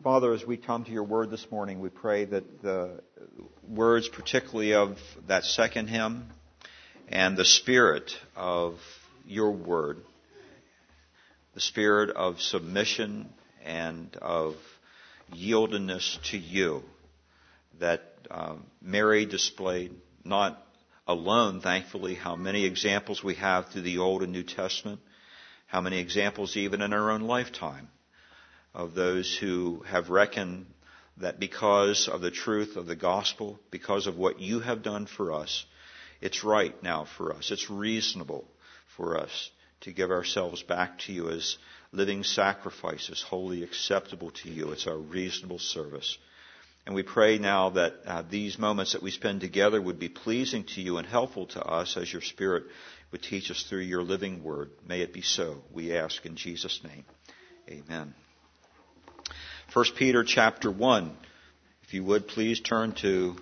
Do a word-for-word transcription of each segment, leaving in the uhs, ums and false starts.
Father, as we come to your word this morning, we pray that the words particularly of that second hymn and the spirit of your word, the spirit of submission and of yieldedness to you, that um, Mary displayed, not alone, thankfully, how many examples we have through the Old and New Testament, how many examples even in our own lifetime of those who have reckoned that because of the truth of the gospel, because of what you have done for us, it's right now for us, it's reasonable for us to give ourselves back to you as living sacrifices, wholly acceptable to you. It's our reasonable service. And we pray now that uh, these moments that we spend together would be pleasing to you and helpful to us as your Spirit would teach us through your living word. May it be so, we ask in Jesus' name. Amen. First Peter chapter one. If you would, please turn to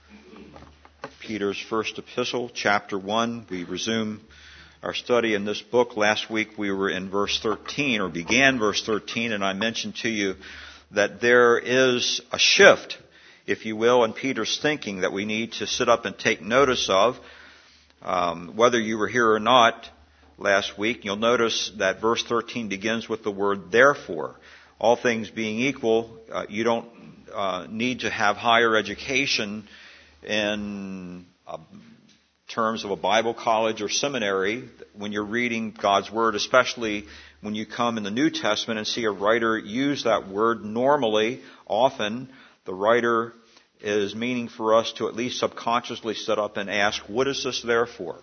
Peter's first epistle, chapter one. We resume our study in this book. Last week we were in verse thirteen, or began verse thirteen, and I mentioned to you that there is a shift, if you will, in Peter's thinking that we need to sit up and take notice of. Um, whether you were here or not last week, you'll notice that verse thirteen begins with the word therefore. All things being equal, uh, you don't uh, need to have higher education in uh, terms of a Bible college or seminary when you're reading God's Word, especially when you come in the New Testament and see a writer use that word. Normally, often, the writer is meaning for us to at least subconsciously sit up and ask, what is this there for?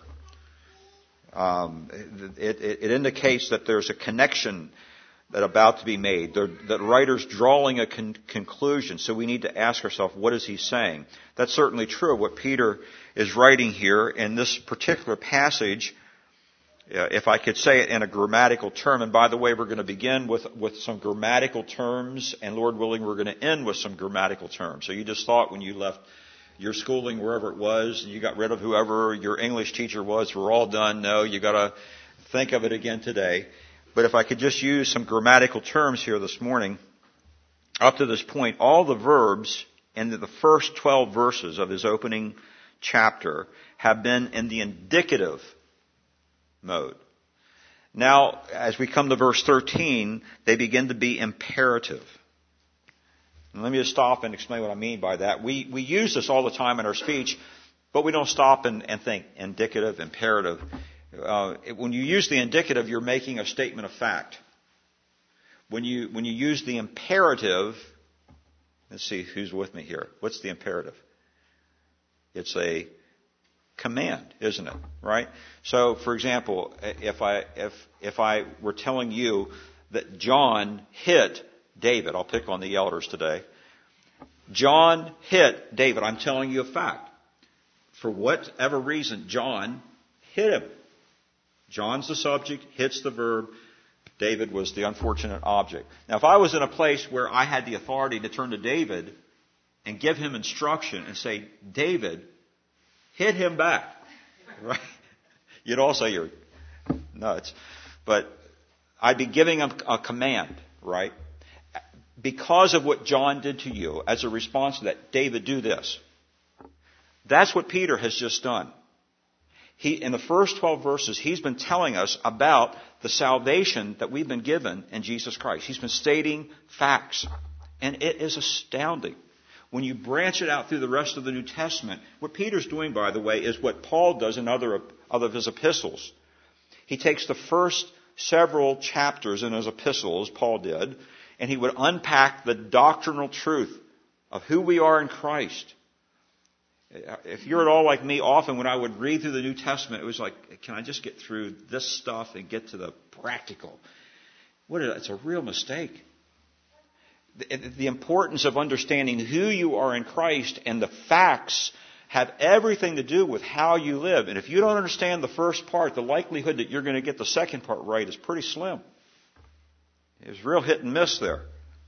Um, it, it, it indicates that there's a connection that about to be made. The, the writer's drawing a con- conclusion, so we need to ask ourselves, what is he saying? That's certainly true of what Peter is writing here in this particular passage. Uh, if I could say it in a grammatical term, and by the way, we're going to begin with, with some grammatical terms, and Lord willing, we're going to end with some grammatical terms. So you just thought when you left your schooling, wherever it was, and you got rid of whoever your English teacher was, we're all done. No, you got to think of it again today. But if I could just use some grammatical terms here this morning, up to this point, all the verbs in the first twelve verses of his opening chapter have been in the indicative mode. Now, as we come to verse thirteen, they begin to be imperative. And let me just stop and explain what I mean by that. We we use this all the time in our speech, but we don't stop and, and think indicative, imperative. Uh, when you use the indicative, you're making a statement of fact. When you when you use the imperative, let's see who's with me here. What's the imperative? It's a command, isn't it? Right? So, for example, if I if if I were telling you that John hit David, I'll pick on the elders today. John hit David. I'm telling you a fact. For whatever reason, John hit him. John's the subject, hits the verb. David was the unfortunate object. Now, if I was in a place where I had the authority to turn to David and give him instruction and say, David, hit him back, right? You'd all say you're nuts. But I'd be giving him a command, right? Because of what John did to you, as a response to that, David, do this. That's what Peter has just done. He, in the first twelve verses, he's been telling us about the salvation that we've been given in Jesus Christ. He's been stating facts. And it is astounding. When you branch it out through the rest of the New Testament, what Peter's doing, by the way, is what Paul does in other, other of his epistles. He takes the first several chapters in his epistles, Paul did, and he would unpack the doctrinal truth of who we are in Christ. If you're at all like me, often when I would read through the New Testament, it was like, can I just get through this stuff and get to the practical? What is, it's a real mistake. The, the importance of understanding who you are in Christ and the facts have everything to do with how you live. And if you don't understand the first part, the likelihood that you're going to get the second part right is pretty slim. There's real hit and miss there.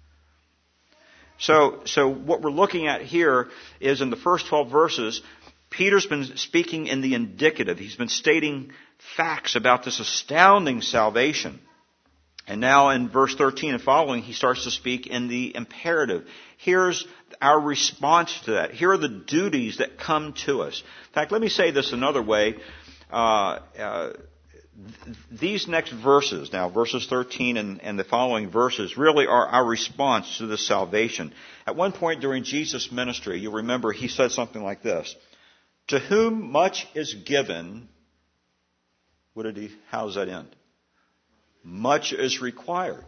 So, so what we're looking at here is in the first twelve verses, Peter's been speaking in the indicative. He's been stating facts about this astounding salvation. And now in verse thirteen and following, he starts to speak in the imperative. Here's our response to that. Here are the duties that come to us. In fact, let me say this another way. Uh, uh, th- these next verses, now verses thirteen and, and the following verses, really are our response to this salvation. At one point during Jesus' ministry, you'll remember he said something like this. To whom much is given, what did he, how does that end? Much is required.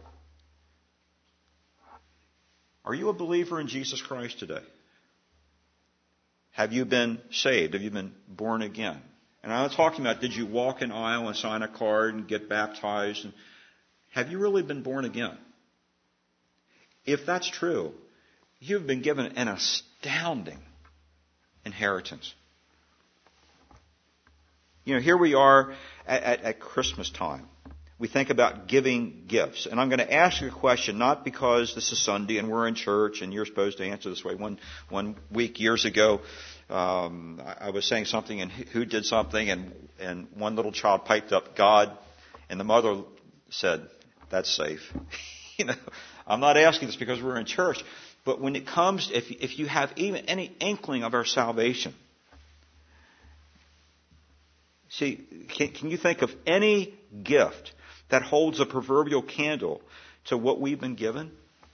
Are you a believer in Jesus Christ today? Have you been saved? Have you been born again? And I'm not talking about did you walk an aisle and sign a card and get baptized. And have you really been born again? If that's true, you've been given an astounding inheritance. You know, here we are at, at, at Christmas time. We think about giving gifts. And I'm going to ask you a question, not because this is Sunday and we're in church and you're supposed to answer this way. One one week, years ago, um, I, I was saying something and who did something, and, and one little child piped up, God, and the mother said, that's safe. You know, I'm not asking this because we're in church, but when it comes, if if you have even any inkling of our salvation, see, can, can you think of any gift that holds a proverbial candle to what we've been given?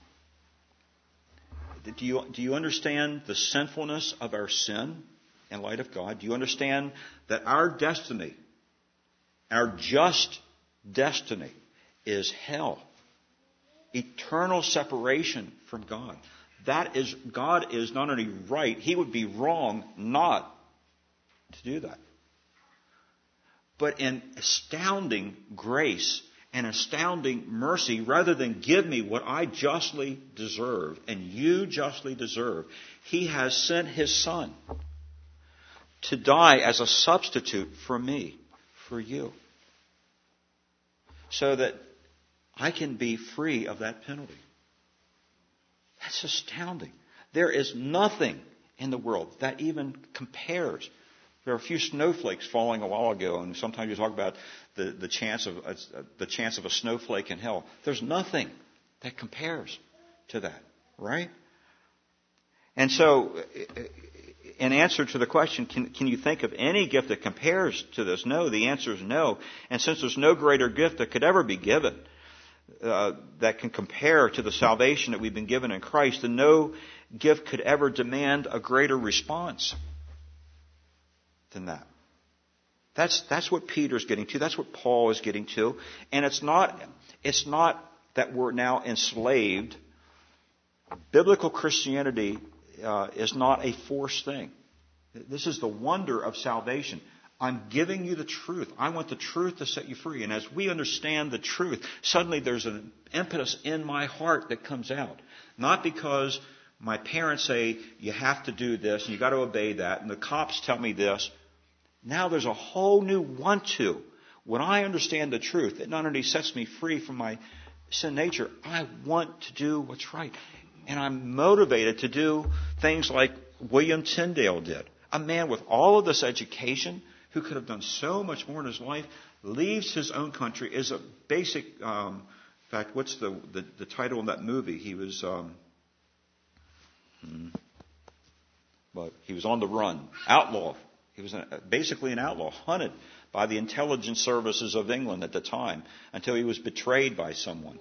Do you, do you understand the sinfulness of our sin in light of God? Do you understand that our destiny, our just destiny, is hell? Eternal separation from God. That is, God is not only right, He would be wrong not to do that. But in astounding grace and astounding mercy, rather than give me what I justly deserve and you justly deserve, He has sent His Son to die as a substitute for me, for you, so that I can be free of that penalty. That's astounding. There is nothing in the world that even compares. There are a few snowflakes falling a while ago, and sometimes you talk about the, the chance of uh, the chance of a snowflake in hell. There's nothing that compares to that, right? And so, in answer to the question, can, can you think of any gift that compares to this? No, the answer is no. And since there's no greater gift that could ever be given uh, that can compare to the salvation that we've been given in Christ, then no gift could ever demand a greater response than that. That's that's what Peter's getting to. That's what Paul is getting to. And it's not it's not that we're now enslaved. Biblical Christianity uh, is not a forced thing. This is the wonder of salvation. I'm giving you the truth. I want the truth to set you free. And as we understand the truth, suddenly there's an impetus in my heart that comes out. Not because my parents say you have to do this and you got to obey that, and the cops tell me this. Now there's a whole new want to. When I understand the truth, it not only sets me free from my sin nature, I want to do what's right. And I'm motivated to do things like William Tyndale did. A man with all of this education who could have done so much more in his life, leaves his own country, is a basic, um, in fact, what's the, the, the title of that movie? He was, um, hmm, well, he was on the run, outlaw. He was basically an outlaw, hunted by the intelligence services of England at the time until he was betrayed by someone.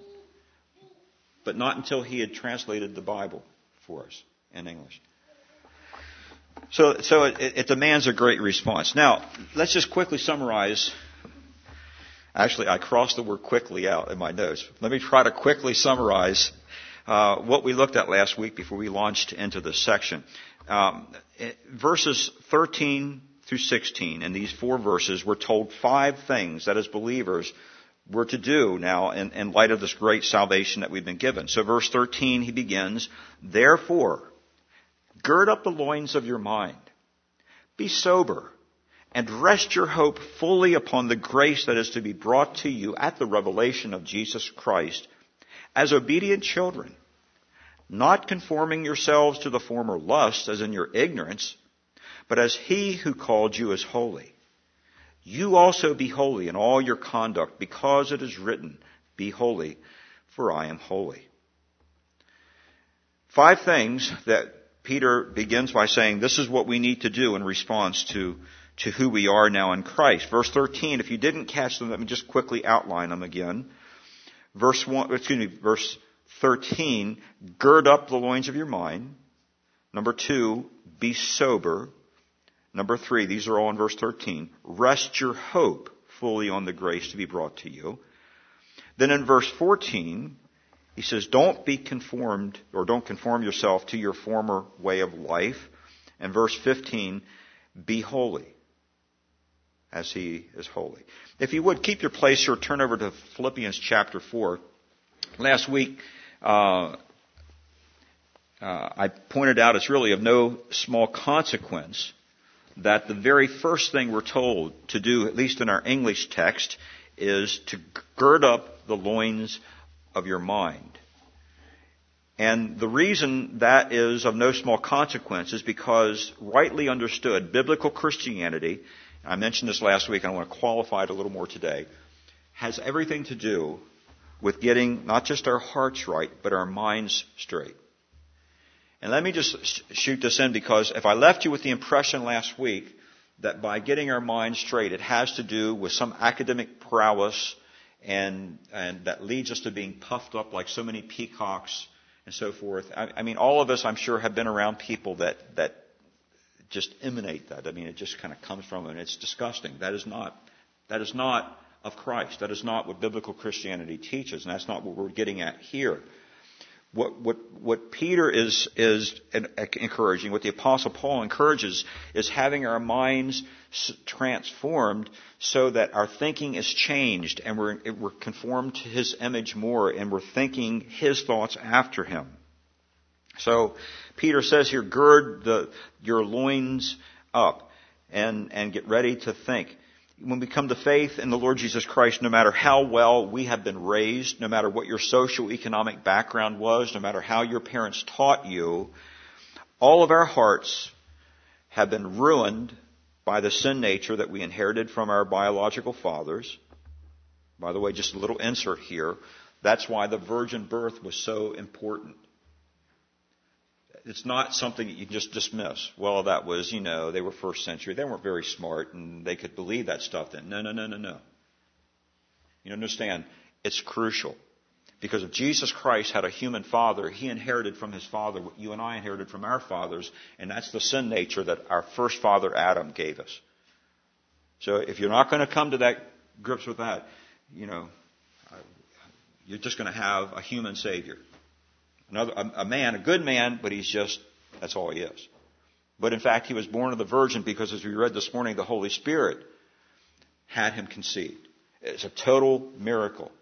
But not until he had translated the Bible for us in English. So, so it, it demands a great response. Now, let's just quickly summarize. Actually, I crossed the word quickly out in my notes. Let me try to quickly summarize uh, what we looked at last week before we launched into this section. Um, verses thirteen through sixteen, in these four verses, we're told five things that as believers we're to do now in, in light of this great salvation that we've been given. So verse thirteen, he begins, therefore, gird up the loins of your mind, be sober, and rest your hope fully upon the grace that is to be brought to you at the revelation of Jesus Christ, as obedient children, not conforming yourselves to the former lusts as in your ignorance, but as He who called you is holy. You also be holy in all your conduct, because it is written, Be holy, for I am holy. Five things that Peter begins by saying this is what we need to do in response to, to who we are now in Christ. Verse thirteen, if you didn't catch them, let me just quickly outline them again. Verse one, excuse me, verse thirteen, gird up the loins of your mind. Number two, be sober. Number three, these are all in verse thirteen, rest your hope fully on the grace to be brought to you. Then in verse fourteen, he says, don't be conformed, or don't conform yourself to your former way of life. And verse fifteen, be holy, as he is holy. If you would, keep your place here, turn over to Philippians chapter four. Last week, uh, uh, I pointed out it's really of no small consequence that the very first thing we're told to do, at least in our English text, is to gird up the loins of your mind. And the reason that is of no small consequence is because, rightly understood, biblical Christianity, I mentioned this last week, and I want to qualify it a little more today, has everything to do with getting not just our hearts right, but our minds straight. And let me just shoot this in, because if I left you with the impression last week that by getting our minds straight, it has to do with some academic prowess, and and that leads us to being puffed up like so many peacocks and so forth. I, I mean, all of us, I'm sure, have been around people that, that just emanate that. I mean, it just kind of comes from them, and it's disgusting. That is not, that is not of Christ. That is not what biblical Christianity teaches, and that's not what we're getting at here. What, what, what Peter is, is encouraging, what the Apostle Paul encourages, is having our minds transformed so that our thinking is changed and we're, we're conformed to His image more, and we're thinking His thoughts after Him. So Peter says here, gird the, your loins up and, and get ready to think. When we come to faith in the Lord Jesus Christ, no matter how well we have been raised, no matter what your social economic background was, no matter how your parents taught you, all of our hearts have been ruined by the sin nature that we inherited from our biological fathers. By the way, just a little insert here. That's why the virgin birth was so important. It's not something that you can just dismiss. Well, that was, you know, they were first century. They weren't very smart, and they could believe that stuff then. No, no, no, no, no. You understand, it's crucial. Because if Jesus Christ had a human father, He inherited from His father what you and I inherited from our fathers, and that's the sin nature that our first father Adam gave us. So if you're not going to come to that grips with that, you know, you're just going to have a human Savior. Another, a, a man, a good man, but he's just, that's all he is. But in fact, he was born of the Virgin because, as we read this morning, the Holy Spirit had him conceived. It's a total miracle.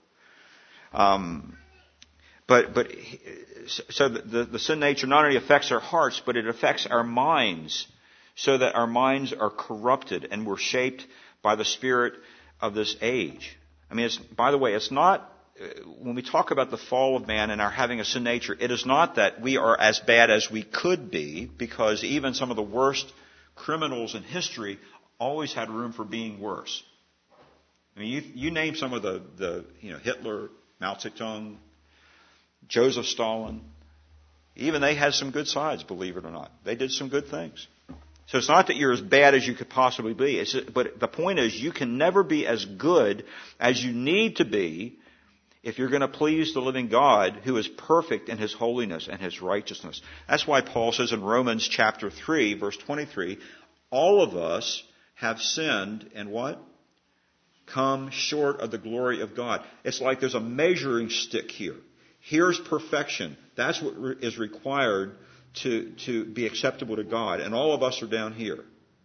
Um, but, but, so the, the, the sin nature not only affects our hearts, but it affects our minds, so that our minds are corrupted and we're shaped by the spirit of this age. I mean, it's, by the way, it's not, when we talk about the fall of man and our having a sin nature, it is not that we are as bad as we could be, because even some of the worst criminals in history always had room for being worse. I mean, you, you name some of the, the, you know, Hitler, Mao Zedong, Joseph Stalin, even they had some good sides, believe it or not. They did some good things. So it's not that you're as bad as you could possibly be. It's, but the point is, you can never be as good as you need to be if you're going to please the living God, who is perfect in His holiness and His righteousness. That's why Paul says in Romans chapter three, verse twenty-three, all of us have sinned and what? Come short of the glory of God. It's like there's a measuring stick here. Here's perfection. That's what re- is required to, to be acceptable to God. And all of us are down here.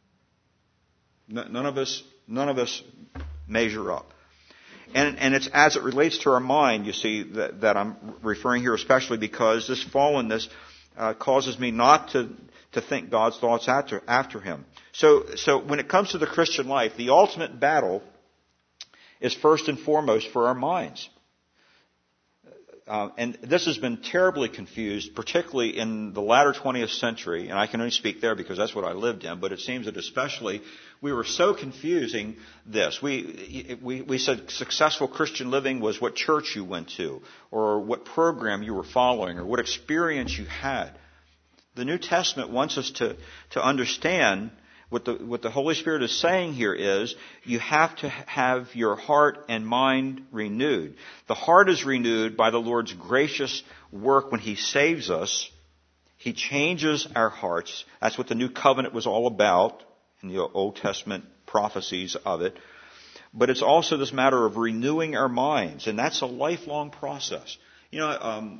N- none of us, none of us measure up. And, and it's as it relates to our mind, you see, that, that I'm referring here, especially because this fallenness uh, causes me not to, to think God's thoughts after, after Him. So, so when it comes to the Christian life, the ultimate battle is first and foremost for our minds. uh, and this has been terribly confused, particularly in the latter twentieth century, and I can only speak there because that's what I lived in, but it seems that especially we were so confusing this. We, we, we said successful Christian living was what church you went to, or what program you were following, or what experience you had. The New Testament wants us to, to understand what the, what the Holy Spirit is saying here is you have to have your heart and mind renewed. The heart is renewed by the Lord's gracious work when He saves us. He changes our hearts. That's what the New Covenant was all about in the Old Testament prophecies of it. But it's also this matter of renewing our minds, and that's a lifelong process. You know, um,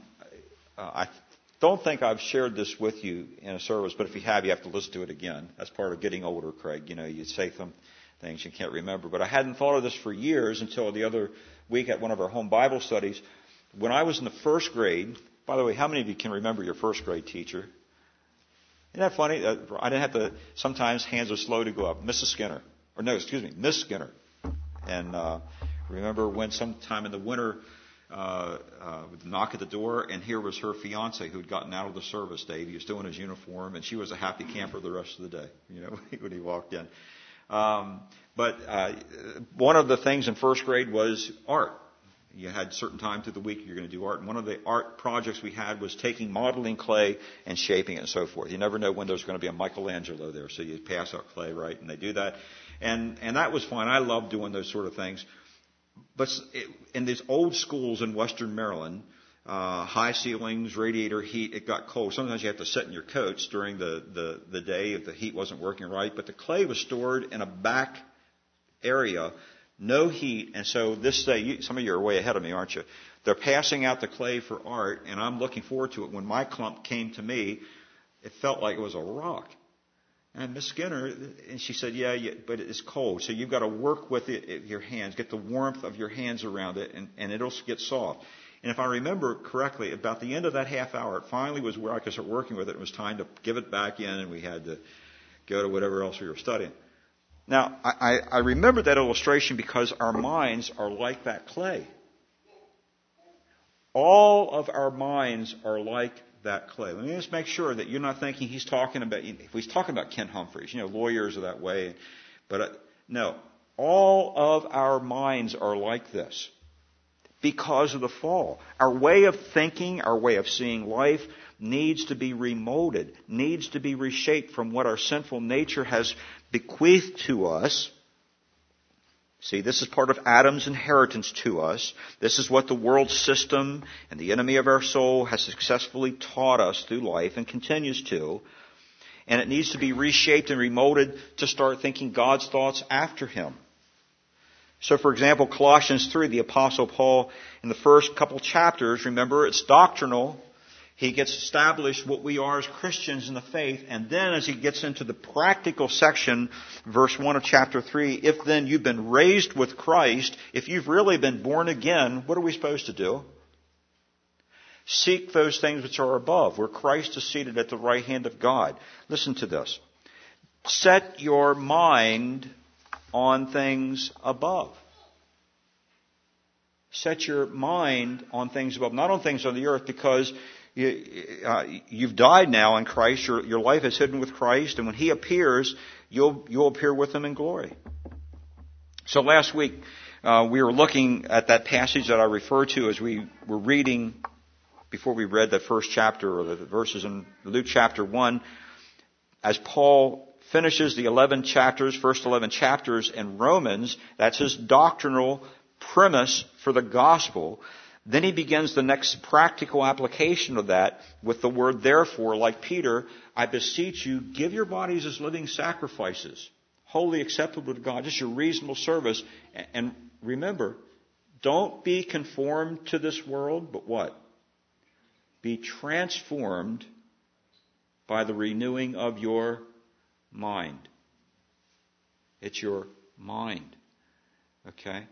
I don't think I've shared this with you in a service, but if you have, you have to listen to it again. That's part of getting older, Craig. You know, you say some things you can't remember. But I hadn't thought of this for years until the other week at one of our home Bible studies. When I was in the first grade, by the way, how many of you can remember your first grade teacher? Isn't that funny? I didn't have to, sometimes hands are slow to go up. Missus Skinner. Or no, excuse me, Miss Skinner. And uh, remember when sometime in the winter, Uh, uh, would knock at the door, and here was her fiance who had gotten out of the service. Dave, he was still in his uniform, and she was a happy camper the rest of the day. You know, when he walked in. Um, but uh, one of the things in first grade was art. You had certain time through the week you're going to do art, and one of the art projects we had was taking modeling clay and shaping it and so forth. You never know when there's going to be a Michelangelo there, so you pass out clay, right? And they do that, and and that was fun. I love doing those sort of things. But in these old schools in Western Maryland, uh, high ceilings, radiator heat, it got cold. Sometimes you have to sit in your coats during the, the, the day if the heat wasn't working right. But the clay was stored in a back area, no heat. And so this day, you, some of you are way ahead of me, aren't you? They're passing out the clay for art, and I'm looking forward to it. When my clump came to me, it felt like it was a rock. And Miss Skinner, and she said, yeah, yeah, but it's cold. So you've got to work with it, your hands, get the warmth of your hands around it, and, and it'll get soft. And if I remember correctly, about the end of that half hour, it finally was where I could start working with it. It was time to give it back in, and we had to go to whatever else we were studying. Now, I, I, I remember that illustration because our minds are like that clay. All of our minds are like that clay. Let me just make sure that you're not thinking he's talking about, if he's talking about Ken Humphreys, you know, lawyers are that way. But uh, no, all of our minds are like this because of the fall. Our way of thinking, our way of seeing life needs to be remolded, needs to be reshaped from what our sinful nature has bequeathed to us. See, this is part of Adam's inheritance to us. This is what the world system and the enemy of our soul has successfully taught us through life and continues to. And it needs to be reshaped and remolded to start thinking God's thoughts after Him. So, for example, Colossians three, the Apostle Paul, in the first couple chapters, remember, it's doctrinal. He gets established what we are as Christians in the faith. And then as he gets into the practical section, verse one of chapter three, if then you've been raised with Christ, if you've really been born again, what are we supposed to do? Seek those things which are above, where Christ is seated at the right hand of God. Listen to this. Set your mind on things above. Set your mind on things above, not on things on the earth, because You, uh, you've died now in Christ. Your, your life is hidden with Christ. And when He appears, you'll, you'll appear with Him in glory. So last week, uh, we were looking at that passage that I referred to as we were reading, before we read that first chapter, or the verses in Luke chapter one, as Paul finishes the eleven chapters, first eleven chapters in Romans. That's his doctrinal premise for the gospel. Then he begins the next practical application of that with the word therefore, like Peter, I beseech you, give your bodies as living sacrifices, wholly acceptable to God, just your reasonable service. And remember, don't be conformed to this world, but what? Be transformed by the renewing of your mind. It's your mind. Okay?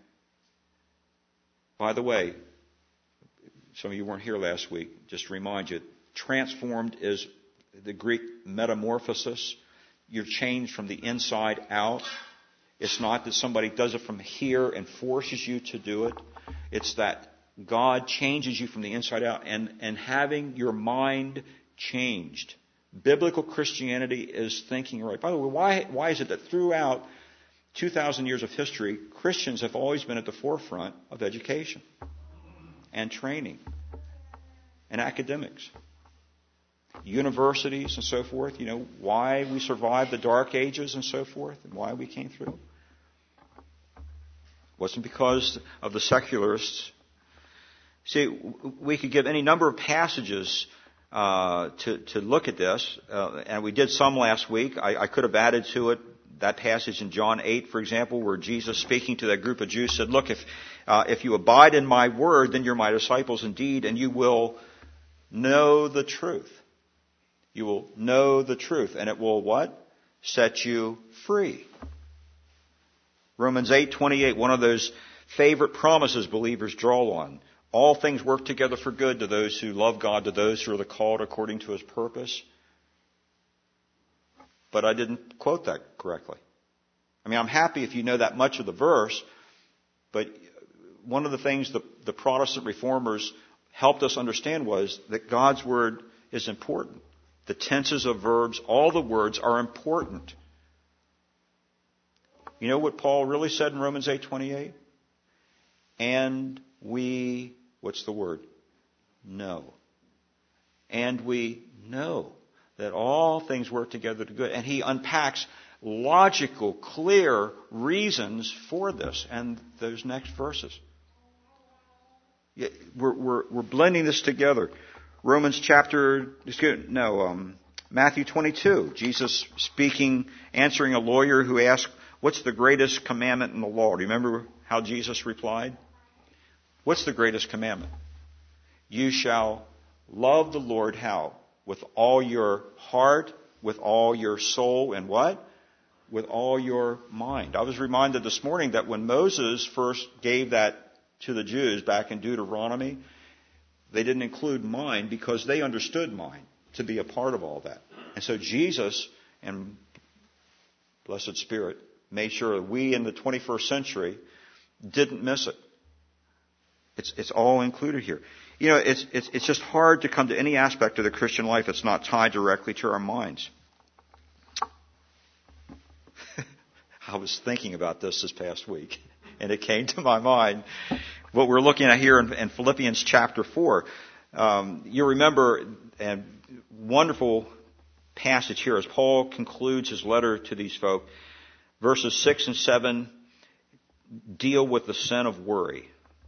By the way, some of you weren't here last week. Just to remind you, transformed is the Greek metamorphosis. You're changed from the inside out. It's not that somebody does it from here and forces you to do it. It's that God changes you from the inside out, and, and having your mind changed. Biblical Christianity is thinking right. By the way, why, why is it that throughout two thousand years of history, Christians have always been at the forefront of education and training and academics? Universities and so forth, you know, why we survived the Dark Ages and so forth, and why we came through. It wasn't because of the secularists. See, we could give any number of passages uh, to, to look at this, uh, and we did some last week. I, I could have added to it that passage in John eight, for example, where Jesus, speaking to that group of Jews, said, look, if, uh, if you abide in my word, then you're my disciples indeed, and you will know the truth. You will know the truth, and it will what? Set you free. Romans eight twenty-eight, one of those favorite promises believers draw on. All things work together for good to those who love God, to those who are the called according to His purpose. But I didn't quote that correctly. I mean, I'm happy if you know that much of the verse, but one of the things the, the Protestant reformers helped us understand was that God's word is important. The tenses of verbs, all the words are important. You know what Paul really said in Romans eight twenty-eight? And we, what's the word? Know. And we know that all things work together to good. And he unpacks logical, clear reasons for this and those next verses. We're, we're, we're blending this together. Romans chapter, excuse, no, um, Matthew twenty-two. Jesus speaking, answering a lawyer who asked, what's the greatest commandment in the law? Do you remember how Jesus replied? What's the greatest commandment? You shall love the Lord how? With all your heart, with all your soul, and what? With all your mind. I was reminded this morning that when Moses first gave that to the Jews back in Deuteronomy, they didn't include mind because they understood mind to be a part of all that. And so Jesus and Blessed Spirit made sure that we in the twenty-first century didn't miss it. It's, it's all included here. You know, it's, it's, it's just hard to come to any aspect of the Christian life that's not tied directly to our minds. I was thinking about this this past week, and it came to my mind. What we're looking at here in, in Philippians chapter four. Um, you remember a wonderful passage here as Paul concludes his letter to these folk. Verses six and seven deal with the sin of worry.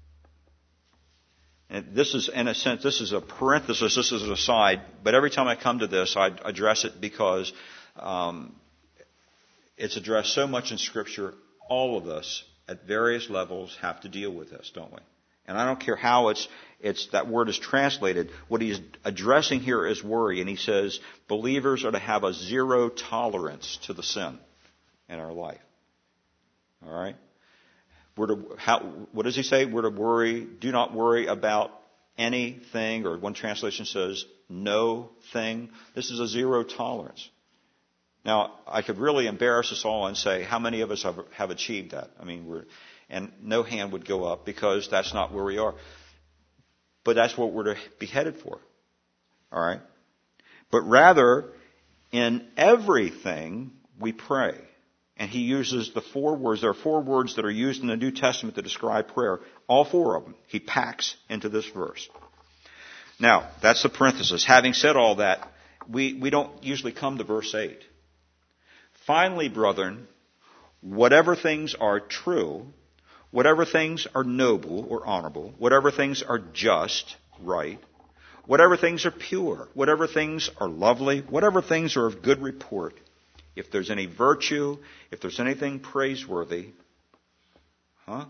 And this is, in a sense, this is a parenthesis, this is an aside, but every time I come to this, I address it because um, it's addressed so much in Scripture. All of us at various levels have to deal with this, don't we? And I don't care how it's, it's that word is translated. What he's addressing here is worry. And he says believers are to have a zero tolerance to the sin in our life. All right? We're to, how, what does he say? We're to worry, do not worry about anything, or one translation says no thing. This is a zero tolerance. Now, I could really embarrass us all and say, how many of us have, have achieved that? I mean, we're, and no hand would go up because that's not where we are. But that's what we're to be headed for. All right? But rather, in everything, we pray. And he uses the four words. There are four words that are used in the New Testament to describe prayer. All four of them he packs into this verse. Now, that's the parenthesis. Having said all that, we, we don't usually come to verse eight. Finally, brethren, whatever things are true, whatever things are noble or honorable, whatever things are just, right, whatever things are pure, whatever things are lovely, whatever things are of good report, if there's any virtue, if there's anything praiseworthy, huh?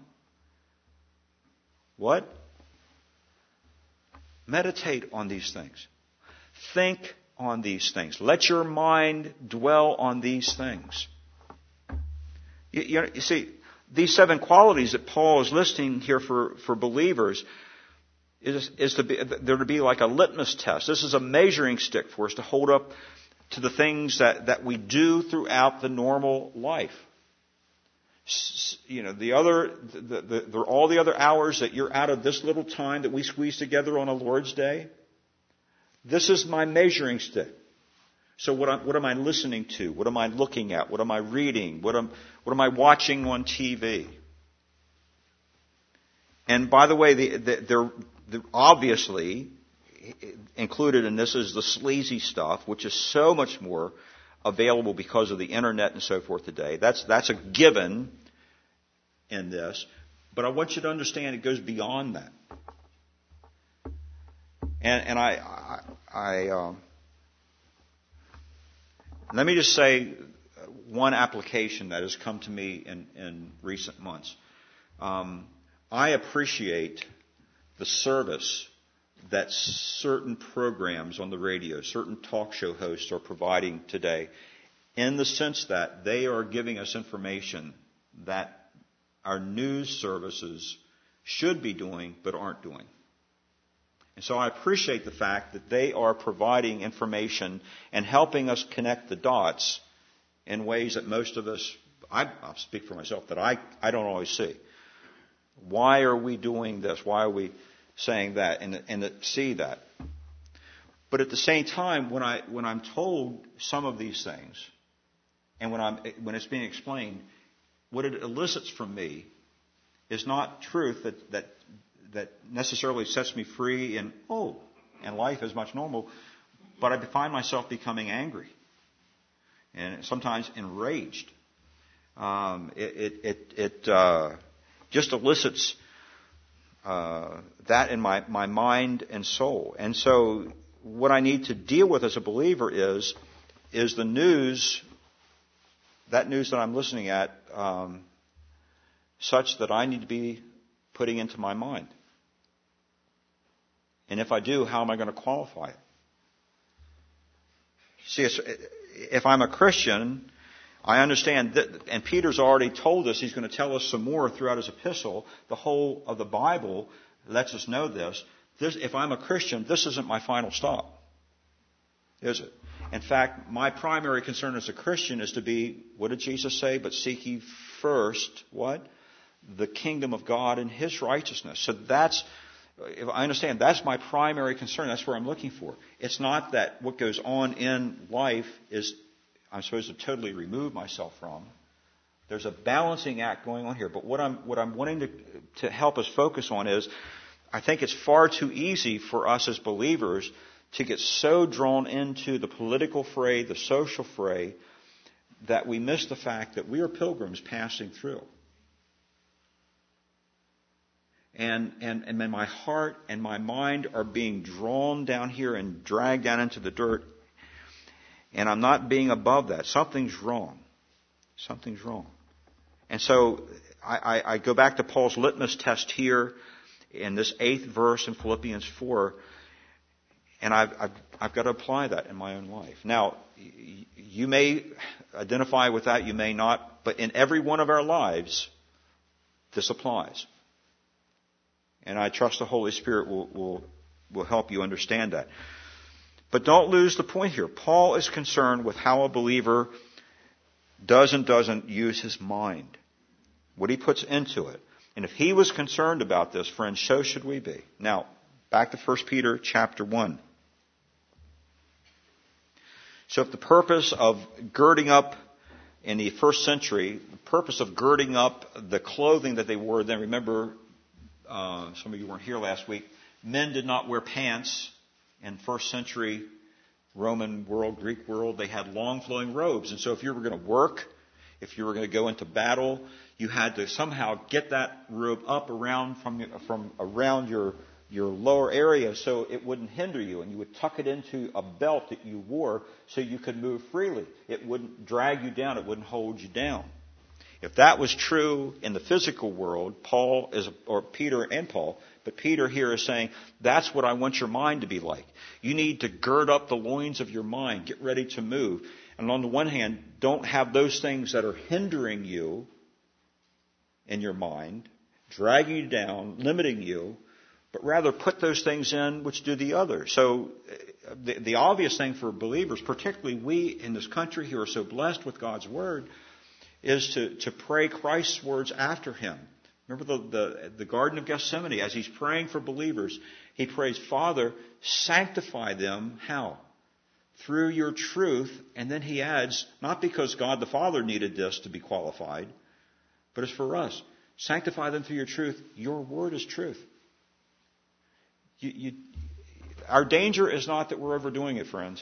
What? Meditate on these things. Think on these things. Let your mind dwell on these things. You, you, know, you see, these seven qualities that Paul is listing here for, for believers is, is to be, they're to be like a litmus test. This is a measuring stick for us to hold up to the things that, that we do throughout the normal life. You know, the other, the, the, the, all the other hours that you're out of this little time that we squeeze together on a Lord's Day, this is my measuring stick. So what, I'm, what am I listening to? What am I looking at? What am I reading? What am, what am I watching on T V? And by the way, the, the, they're, they're obviously included in this is the sleazy stuff, which is so much more available because of the internet and so forth today. That's that's a given in this. But I want you to understand it goes beyond that. And and I I, I um, let me just say one application that has come to me in, in recent months. Um, I appreciate the service that certain programs on the radio, certain talk show hosts are providing today, in the sense that they are giving us information that our news services should be doing but aren't doing. And so I appreciate the fact that they are providing information and helping us connect the dots in ways that most of us, I, I'll speak for myself, that I, I don't always see. Why are we doing this? Why are we saying that and, and see that? But at the same time, when I when I'm told some of these things, and when I'm when it's being explained, what it elicits from me is not truth that that that necessarily sets me free and oh, and life is much normal, but I find myself becoming angry and sometimes enraged. Um, it it it, it uh, just elicits Uh, that in my, my mind and soul. And so what I need to deal with as a believer is, is the news, that news that I'm listening at, um, such that I need to be putting into my mind. And if I do, how am I going to qualify it? See, if I'm a Christian, I understand that, and Peter's already told us, he's going to tell us some more throughout his epistle. The whole of the Bible lets us know this. This, if I'm a Christian, this isn't my final stop, is it? In fact, my primary concern as a Christian is to be, what did Jesus say? But seek ye first, what? The kingdom of God and His righteousness. So that's, if I understand, that's my primary concern. That's where I'm looking for. It's not that what goes on in life is I'm supposed to totally remove myself from. There's a balancing act going on here. But what I'm what I'm wanting to to help us focus on is, I think it's far too easy for us as believers to get so drawn into the political fray, the social fray, that we miss the fact that we are pilgrims passing through. And, and, and my heart and my mind are being drawn down here and dragged down into the dirt. And I'm not being above that. Something's wrong. Something's wrong. And so I, I, I go back to Paul's litmus test here in this eighth verse in Philippians four. And I've, I've, I've got to apply that in my own life. Now, you may identify with that, you may not. But in every one of our lives, this applies. And I trust the Holy Spirit will, will, will help you understand that. But don't lose the point here. Paul is concerned with how a believer does and doesn't use his mind, what he puts into it. And if he was concerned about this, friends, so should we be. Now, back to First Peter chapter one. So if the purpose of girding up in the first century, the purpose of girding up the clothing that they wore, then remember, uh, some of you weren't here last week, men did not wear pants. In first century Roman world, Greek world, they had long flowing robes. And so if you were going to work, if you were going to go into battle, you had to somehow get that robe up around from, from around your, your lower area so it wouldn't hinder you. And you would tuck it into a belt that you wore so you could move freely. It wouldn't drag you down. It wouldn't hold you down. If that was true in the physical world, Paul is, or Peter and Paul, but Peter here is saying, that's what I want your mind to be like. You need to gird up the loins of your mind. Get ready to move. And on the one hand, don't have those things that are hindering you in your mind, dragging you down, limiting you, but rather put those things in which do the other. So the, the obvious thing for believers, particularly we in this country who are so blessed with God's Word, is to, to pray Christ's words after him. Remember the, the, the Garden of Gethsemane, as he's praying for believers, he prays, Father, sanctify them, how? Through your truth. And then he adds, not because God the Father needed this to be qualified, but it's for us. Sanctify them through your truth. Your word is truth. You, you, our danger is not that we're overdoing it, friends.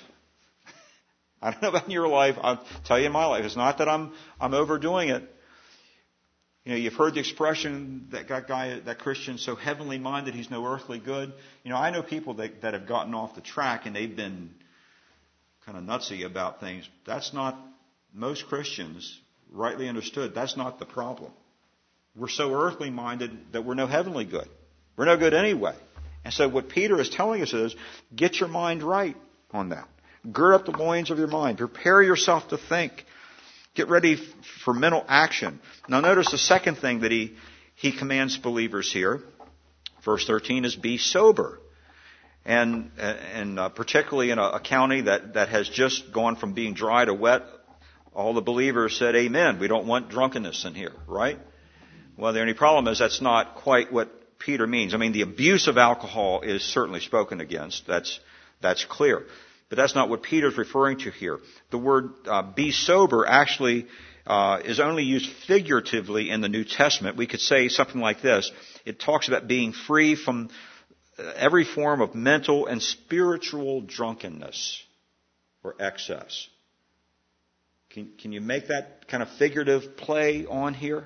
I don't know about in your life. I'll tell you in my life. It's not that I'm I'm overdoing it. You know, you've heard the expression that that guy, that Christian, so heavenly minded, he's no earthly good. You know, I know people that, that have gotten off the track and they've been kind of nutsy about things. That's not, most Christians, rightly understood, that's not the problem. We're so earthly minded that we're no heavenly good. We're no good anyway. And so what Peter is telling us is, get your mind right on that. Gird up the loins of your mind. Prepare yourself to think. Get ready for mental action. Now notice the second thing that he, he commands believers here. Verse thirteen is be sober. And, and uh, particularly in a, a county that, that has just gone from being dry to wet, all the believers said, amen. We don't want drunkenness in here, right? Well, the only problem is that's not quite what Peter means. I mean, the abuse of alcohol is certainly spoken against. That's, that's clear. But that's not what Peter's referring to here. The word uh, be sober actually uh, is only used figuratively in the New Testament. We could say something like this. It talks about being free from every form of mental and spiritual drunkenness or excess. Can, can you make that kind of figurative play on here?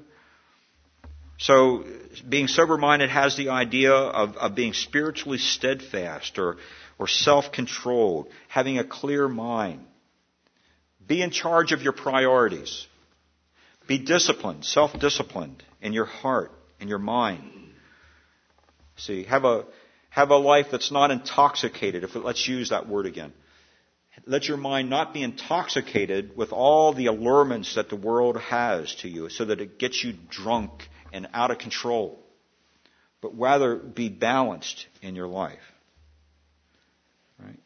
So being sober-minded has the idea of, of being spiritually steadfast or or self-controlled, having a clear mind. Be in charge of your priorities. Be disciplined, self-disciplined in your heart, in your mind. See, have a have a life that's not intoxicated. If it, let's use that word again. Let your mind not be intoxicated with all the allurements that the world has to you, so that it gets you drunk and out of control. But rather be balanced in your life. Right?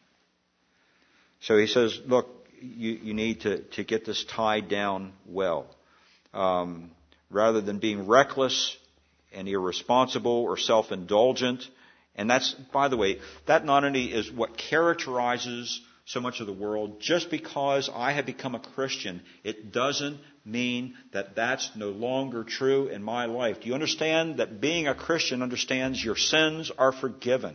So he says, look, you, you need to, to get this tied down well. Um, rather than being reckless and irresponsible or self-indulgent. And that's, by the way, that not only is what characterizes so much of the world. Just because I have become a Christian, it doesn't mean that that's no longer true in my life. Do you understand that being a Christian understands your sins are forgiven?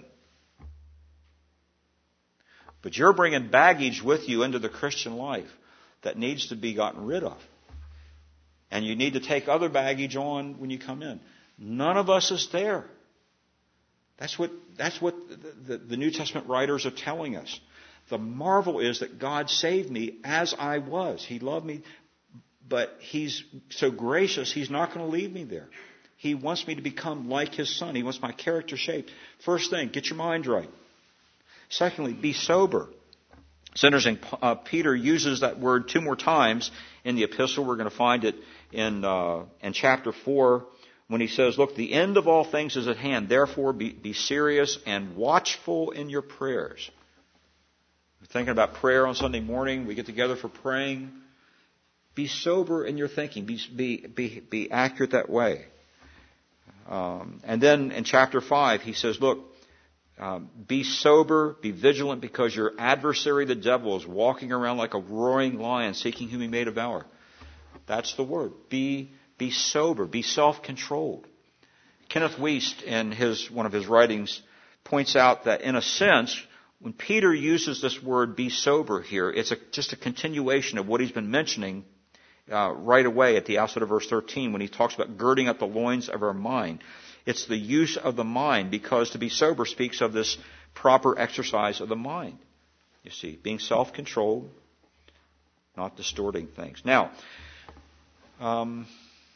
But you're bringing baggage with you into the Christian life that needs to be gotten rid of. And you need to take other baggage on when you come in. None of us is there. That's what, that's what the, the, the New Testament writers are telling us. The marvel is that God saved me as I was. He loved me, but He's so gracious, He's not going to leave me there. He wants me to become like His Son. He wants my character shaped. First thing, get your mind right. Secondly, be sober. It's interesting, uh, Peter uses that word two more times in the epistle. We're going to find it in, uh, in chapter four when he says, look, the end of all things is at hand. Therefore, be, be serious and watchful in your prayers. We're thinking about prayer on Sunday morning. We get together for praying. Be sober in your thinking. Be, be, be, be accurate that way. Um, and then in chapter five, he says, look, Um, be sober, be vigilant, because your adversary, the devil, is walking around like a roaring lion, seeking whom he may devour. That's the word. Be be sober, be self-controlled. Kenneth Wuest, in his one of his writings, points out that in a sense, when Peter uses this word "be sober" here, it's a, just a continuation of what he's been mentioning uh, right away at the outset of verse thirteen, when he talks about girding up the loins of our mind. It's the use of the mind, because to be sober speaks of this proper exercise of the mind. You see, being self-controlled, not distorting things. Now, um,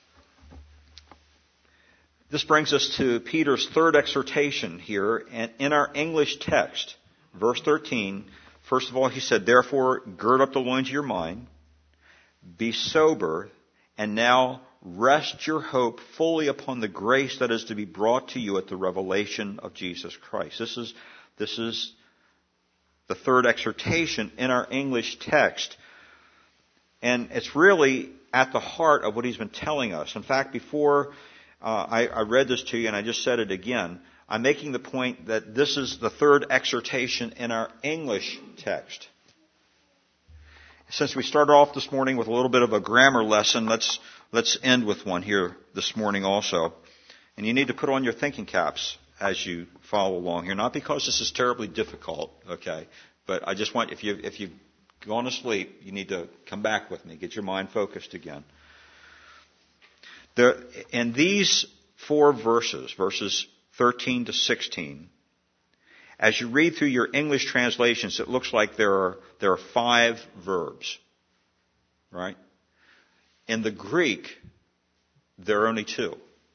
this brings us to Peter's third exhortation here. And in our English text, verse thirteen, first of all, he said, therefore, gird up the loins of your mind, be sober, and now rest your hope fully upon the grace that is to be brought to you at the revelation of Jesus Christ. This is, this is the third exhortation in our English text. And it's really at the heart of what he's been telling us. In fact, before uh, I, I read this to you, and I just said it again, I'm making the point that this is the third exhortation in our English text. Since we started off this morning with a little bit of a grammar lesson, let's let's end with one here this morning also. And you need to put on your thinking caps as you follow along here. Not because this is terribly difficult, okay? But I just want, if you if you've gone to sleep, you need to come back with me. Get your mind focused again. There, in these four verses, verses thirteen to sixteen, as you read through your English translations, it looks like there are there are five verbs, right? In the Greek, there are only two.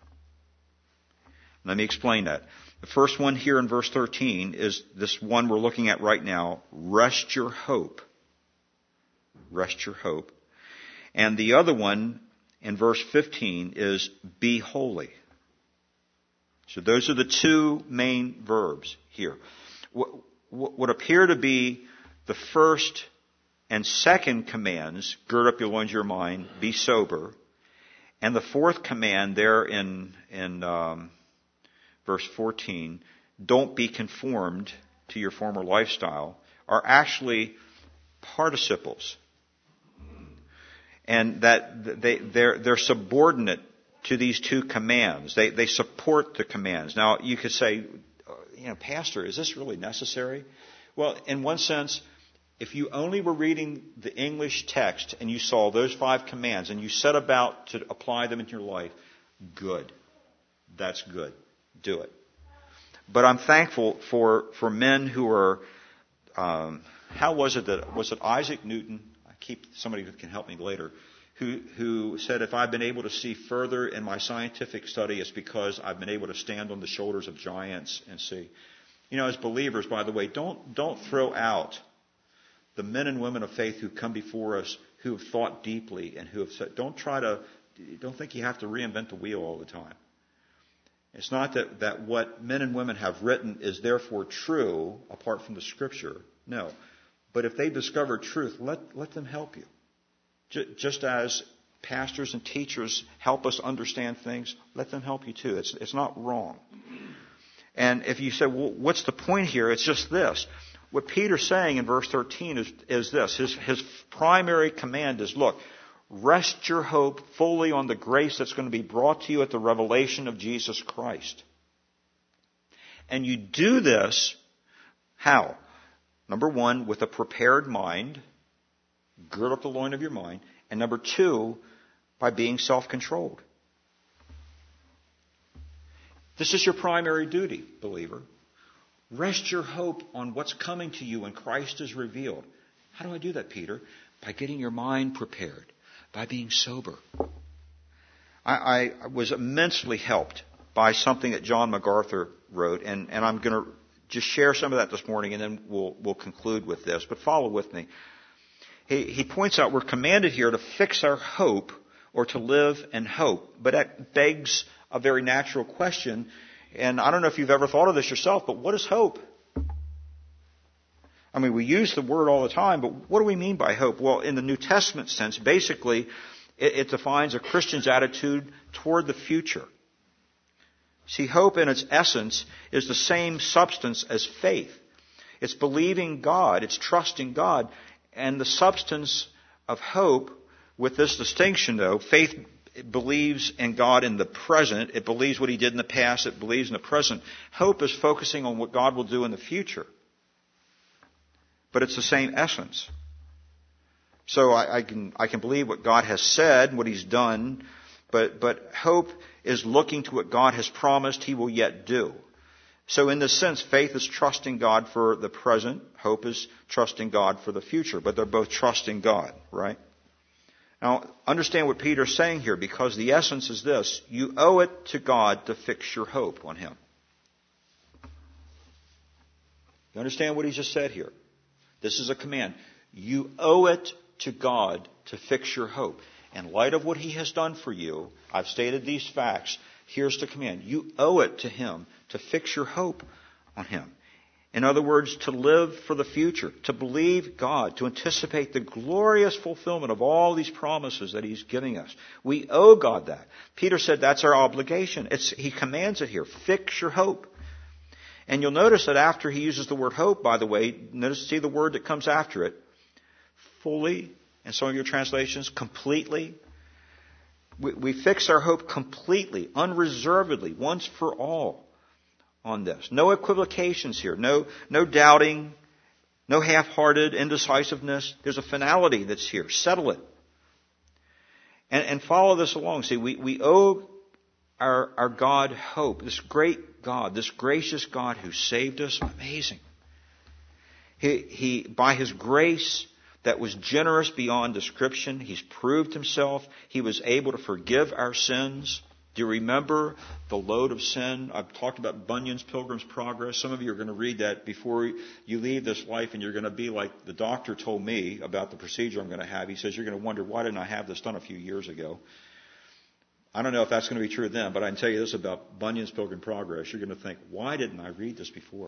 Let me explain that. The first one here in verse thirteen is this one we're looking at right now, rest your hope. Rest your hope. And the other one in verse fifteen is be holy. So those are the two main verbs here. What, what appear to be the first and second commands, gird up your loins, your mind, be sober. And the fourth command there in, in um, verse fourteen, don't be conformed to your former lifestyle, are actually participles. And that they, they're, they're subordinate to these two commands. They, they support the commands. Now, you could say, you know, Pastor, is this really necessary? Well, in one sense, if you only were reading the English text and you saw those five commands and you set about to apply them in your life, good. That's good. Do it. But I'm thankful for, for men who are, um, how was it that, was it Isaac Newton? I keep, somebody who can help me later. Who, who said, if I've been able to see further in my scientific study, it's because I've been able to stand on the shoulders of giants and see. You know, as believers, by the way, don't, don't throw out the men and women of faith who come before us who have thought deeply and who have said, don't try to, don't think you have to reinvent the wheel all the time. It's not that, that what men and women have written is therefore true apart from the Scripture. No. But if they discover truth, let, let them help you. Just as pastors and teachers help us understand things, let them help you too. It's, it's not wrong. And if you say, well, what's the point here? It's just this. What Peter's saying in verse thirteen is, is this. His, his primary command is, look, rest your hope fully on the grace that's going to be brought to you at the revelation of Jesus Christ. And you do this, how? Number one, with a prepared mind. Gird up the loin of your mind. And number two, by being self-controlled. This is your primary duty, believer. Rest your hope on what's coming to you when Christ is revealed. How do I do that, Peter? By getting your mind prepared. By being sober. I, I was immensely helped by something that John MacArthur wrote. And, and I'm going to just share some of that this morning and then we'll, we'll conclude with this. But follow with me. He, he points out we're commanded here to fix our hope or to live in hope. But that begs a very natural question. And I don't know if you've ever thought of this yourself, but what is hope? I mean, we use the word all the time, but what do we mean by hope? Well, in the New Testament sense, basically, it, it defines a Christian's attitude toward the future. See, hope in its essence is the same substance as faith. It's believing God. It's trusting God. And the substance of hope, with this distinction though, faith believes in God in the present. It believes what He did in the past. It believes in the present. Hope is focusing on what God will do in the future. But it's the same essence. So I, I can I can believe what God has said, what He's done, but but hope is looking to what God has promised He will yet do. So in this sense, faith is trusting God for the present. Hope is trusting God for the future. But they're both trusting God, right? Now, understand what Peter's saying here, because the essence is this. You owe it to God to fix your hope on Him. You understand what He just said here? This is a command. You owe it to God to fix your hope. In light of what He has done for you, I've stated these facts. Here's the command. You owe it to Him to fix your hope on Him. In other words, to live for the future, to believe God, to anticipate the glorious fulfillment of all these promises that He's giving us. We owe God that. Peter said that's our obligation. It's, he commands it here. Fix your hope. And you'll notice that after he uses the word hope, by the way, notice, see the word that comes after it. Fully, in some of your translations, completely. We, we fix our hope completely, unreservedly, once for all on this. No equivocations here. No, no doubting. No half-hearted indecisiveness. There's a finality that's here. Settle it. And, and follow this along. See, we, we owe our, our God hope. This great God, this gracious God who saved us. Amazing. He, he, by His grace that was generous beyond description, He's proved Himself. He was able to forgive our sins. Do you remember the load of sin? I've talked about Bunyan's Pilgrim's Progress. Some of you are going to read that before you leave this life, and you're going to be like the doctor told me about the procedure I'm going to have. He says, you're going to wonder, why didn't I have this done a few years ago? I don't know if that's going to be true then, but I can tell you this about Bunyan's Pilgrim's Progress. You're going to think, why didn't I read this before?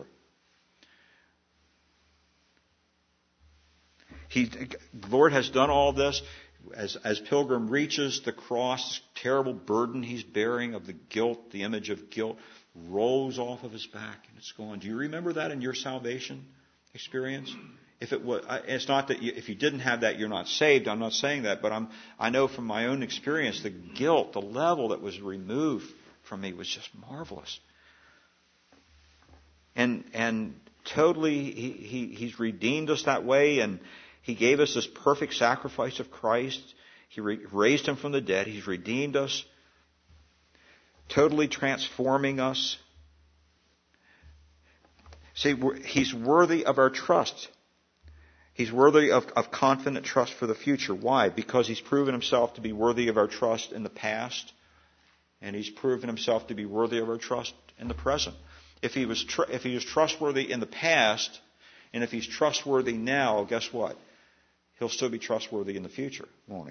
He, the Lord has done all this. As, as Pilgrim reaches the cross, terrible burden he's bearing of the guilt, the image of guilt, rolls off of his back and it's gone. Do you remember that in your salvation experience? If it was, it's not that you, if you didn't have that, you're not saved. I'm not saying that, but I'm, I know from my own experience, the guilt, the level that was removed from me was just marvelous. And, and totally, he, he, he's redeemed us that way, and He gave us this perfect sacrifice of Christ. He re- raised Him from the dead. He's redeemed us, totally transforming us. See, He's worthy of our trust. He's worthy of, of confident trust for the future. Why? Because He's proven Himself to be worthy of our trust in the past, and He's proven Himself to be worthy of our trust in the present. If He was tr- if He was trustworthy in the past, and if He's trustworthy now, guess what? He'll still be trustworthy in the future, won't He?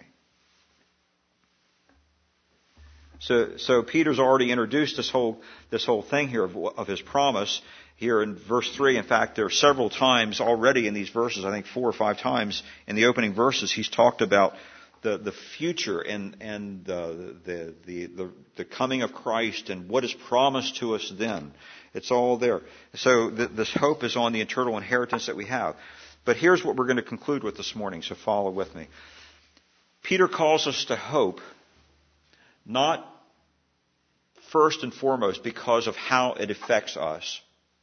So, so Peter's already introduced this whole this whole thing here of, of His promise here in verse three. In fact, there are several times already in these verses, I think four or five times in the opening verses, he's talked about the, the future and and the, the the the the coming of Christ and what is promised to us then. It's all there. So th- this hope is on the eternal inheritance that we have. But here's what we're going to conclude with this morning, so follow with me. Peter calls us to hope, not first and foremost because of how it affects us.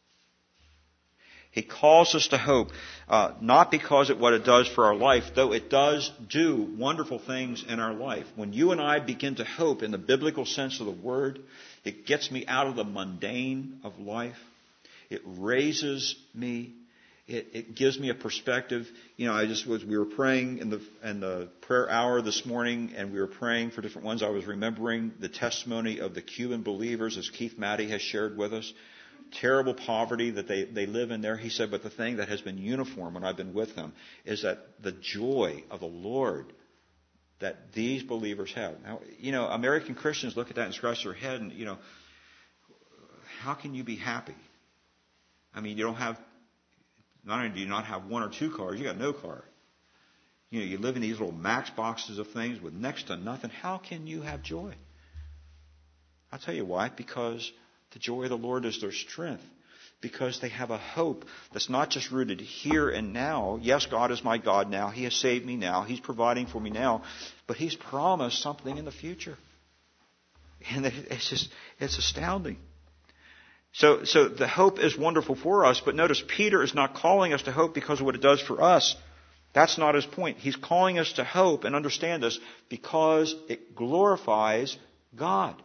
He calls us to hope, uh, not because of what it does for our life, though it does do wonderful things in our life. When you and I begin to hope in the biblical sense of the word, it gets me out of the mundane of life. It raises me. It, it gives me a perspective. You know, I just was, we were praying in the, in the prayer hour this morning, and we were praying for different ones. I was remembering the testimony of the Cuban believers, as Keith Matty has shared with us. Terrible poverty that they, they live in there. He said, but the thing that has been uniform when I've been with them is that the joy of the Lord that these believers have. Now, you know, American Christians look at that and scratch their head and, you know, how can you be happy? I mean, you don't have, not only do you not have one or two cars, you got no car. You know, you live in these little max boxes of things with next to nothing. How can you have joy? I'll tell you why. Because the joy of the Lord is their strength. Because they have a hope that's not just rooted here and now. Yes, God is my God now. He has saved me now. He's providing for me now. But He's promised something in the future. And it's just, it's astounding. So, so the hope is wonderful for us. But notice, Peter is not calling us to hope because of what it does for us. That's not his point. He's calling us to hope and understand this because it glorifies God.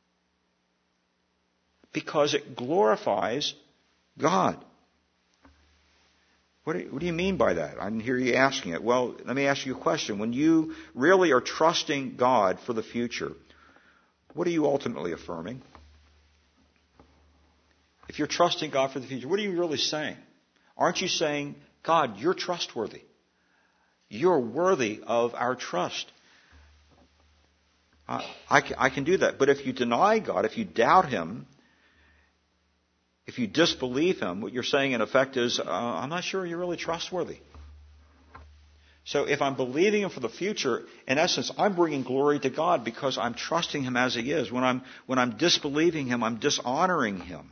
Because it glorifies God. What do, you, what do you mean by that? I didn't hear you asking it. Well, let me ask you a question. When you really are trusting God for the future, what are you ultimately affirming? If you're trusting God for the future, what are you really saying? Aren't you saying, God, you're trustworthy. You're worthy of our trust. Uh, I, I can do that. But if you deny God, if you doubt Him, If you disbelieve him, what you're saying in effect is, uh, I'm not sure you're really trustworthy. So if I'm believing him for the future, in essence, I'm bringing glory to God because I'm trusting him as he is. When I'm, when I'm disbelieving him, I'm dishonoring him.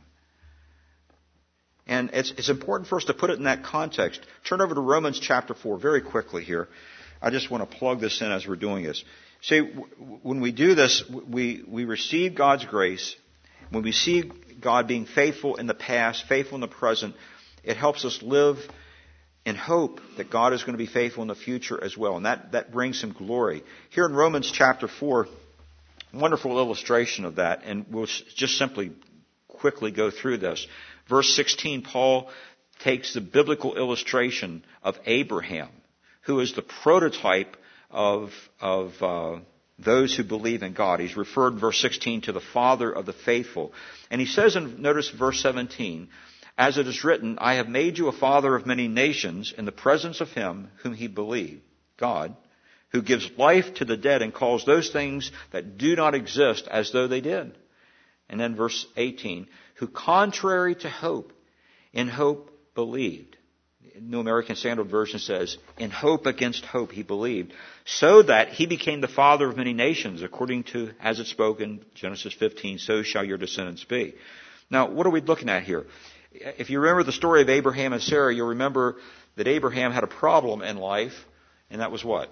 And it's, it's important for us to put it in that context. Turn over to Romans chapter four very quickly here. I just want to plug this in as we're doing this. See, when we do this, we, we receive God's grace. When we see God being faithful in the past, faithful in the present, it helps us live in hope that God is going to be faithful in the future as well. And that, that brings him glory. Here in Romans chapter four, wonderful illustration of that. And we'll just simply quickly go through this. Verse sixteen, Paul takes the biblical illustration of Abraham, who is the prototype of, of uh, those who believe in God. He's referred in verse sixteen to the father of the faithful. And he says in, notice verse seventeen, as it is written, I have made you a father of many nations in the presence of him whom he believed, God, who gives life to the dead and calls those things that do not exist as though they did. And then verse eighteen, who contrary to hope, in hope believed. The New American Standard Version says, in hope against hope he believed, so that he became the father of many nations, according to, as it spoke in Genesis fifteen, so shall your descendants be. Now, what are we looking at here? If you remember the story of Abraham and Sarah, you'll remember that Abraham had a problem in life, and that was what?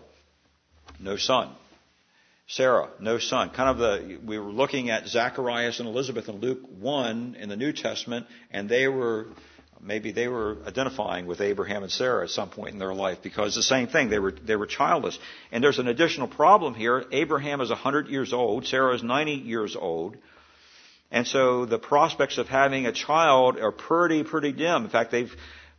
No son. Sarah, no son. Kind of the, we were looking at Zacharias and Elizabeth in Luke one in the New Testament, and they were, maybe they were identifying with Abraham and Sarah at some point in their life, because the same thing, they were, they were childless. And there's an additional problem here. Abraham is one hundred years old, Sarah is ninety years old. And so the prospects of having a child are pretty, pretty dim. In fact, they've,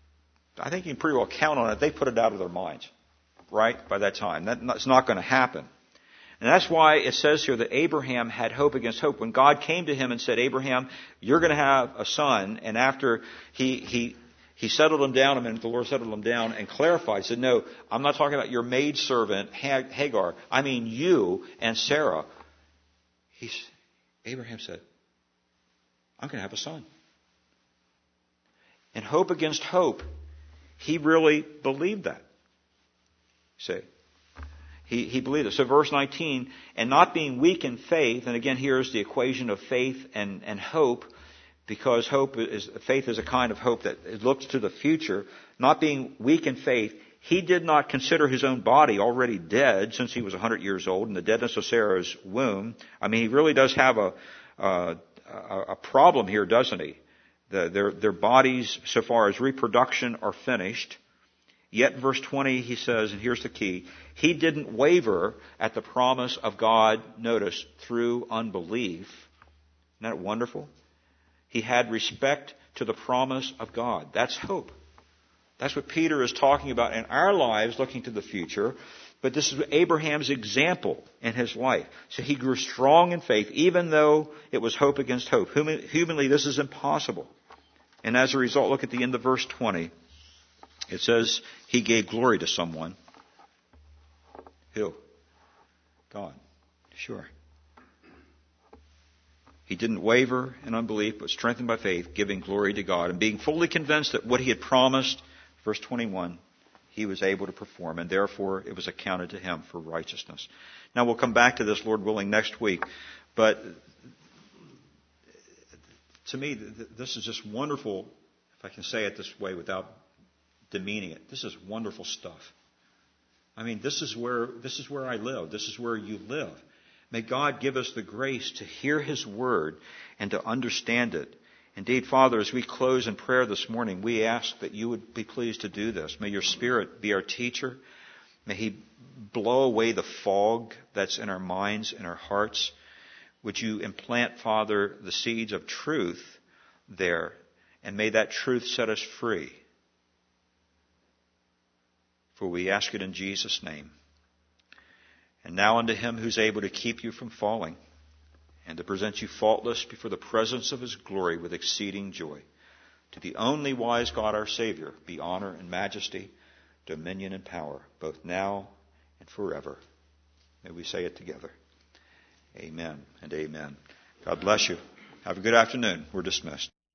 I think you can pretty well count on it. They put it out of their minds, right, by that time. That's not going to happen. And that's why it says here that Abraham had hope against hope. When God came to him and said, Abraham, you're going to have a son. And after he, he, he settled him down, and the Lord settled him down and clarified, said, no, I'm not talking about your maidservant, Hagar. I mean you and Sarah. He's, Abraham said, I'm going to have a son. And hope against hope, he really believed that. See, he, he believed it. So verse nineteen, and not being weak in faith, and again here's the equation of faith and, and hope, because hope is, faith is a kind of hope that it looks to the future. Not being weak in faith, he did not consider his own body already dead since he was one hundred years old, in the deadness of Sarah's womb. I mean, he really does have a, uh, a problem here, doesn't he? The, their, their bodies, so far as reproduction, are finished. Yet in verse twenty, he says, and here's the key, he didn't waver at the promise of God, notice, through unbelief. Isn't that wonderful? He had respect to the promise of God. That's hope. That's what Peter is talking about in our lives, looking to the future. But this is Abraham's example in his life. So he grew strong in faith, even though it was hope against hope. Humanly, this is impossible. And as a result, look at the end of verse twenty. It says he gave glory to someone. Who? God. Sure. He didn't waver in unbelief, but strengthened by faith, giving glory to God, and being fully convinced that what he had promised, verse twenty-one, he was able to perform, and therefore it was accounted to him for righteousness. Now we'll come back to this, Lord willing, next week. But to me, this is just wonderful, if I can say it this way without demeaning it. This is wonderful stuff. I mean, this is where this is where I live. This is where you live. May God give us the grace to hear his word and to understand it. Indeed, Father, as we close in prayer this morning, we ask that you would be pleased to do this. May your Spirit be our teacher. May he blow away the fog that's in our minds and our hearts. Would you implant, Father, the seeds of truth there, and may that truth set us free. For we ask it in Jesus' name. And now unto him who's able to keep you from falling, and to present you faultless before the presence of his glory with exceeding joy. To the only wise God our Savior be honor and majesty, dominion and power, both now and forever. May we say it together. Amen and amen. God bless you. Have a good afternoon. We're dismissed.